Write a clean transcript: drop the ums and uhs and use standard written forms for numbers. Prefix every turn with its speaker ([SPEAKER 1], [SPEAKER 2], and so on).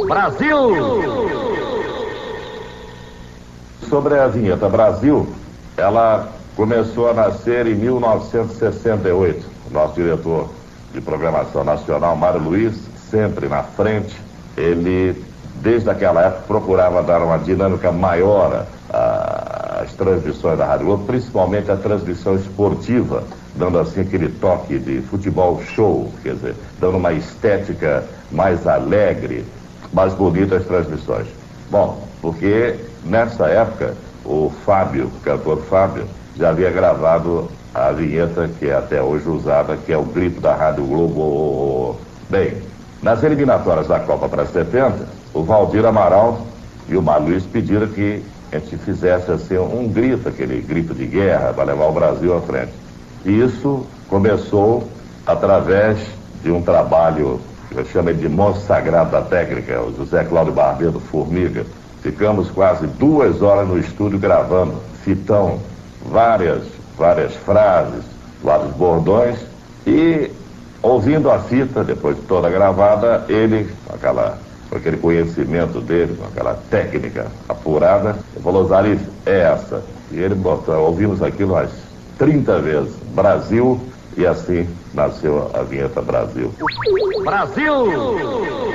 [SPEAKER 1] Brasil!
[SPEAKER 2] Sobre a vinheta Brasil, ela começou a nascer em 1968. Nosso diretor de programação nacional, Mário Luiz, sempre na frente, ele, desde aquela época, procurava dar uma dinâmica maior às transmissões da Rádio Globo, principalmente a transmissão esportiva, dando assim aquele toque de futebol show, quer dizer, dando uma estética mais alegre, mais bonita às transmissões. Bom, porque nessa época o Fábio, o cantor Fábio, já havia gravado a vinheta que é até hoje usada, que é o grito da Rádio Globo. Bem, nas eliminatórias da Copa para 70, o Valdir Amaral e o Mário Luiz pediram que a gente fizesse assim um grito, aquele grito de guerra para levar o Brasil à frente. E isso começou através de um trabalho que eu chamo de monstro sagrado da técnica, o José Cláudio Barbeiro Formiga. Ficamos quase 2 horas no estúdio gravando, fitão, várias frases, vários bordões, e ouvindo a fita, depois de toda gravada, ele, com aquele conhecimento dele, com aquela técnica apurada, ele falou: Zarif, é essa. E ele botou, ouvimos aquilo umas 30 vezes, Brasil, e assim nasceu a vinheta Brasil.
[SPEAKER 1] Brasil!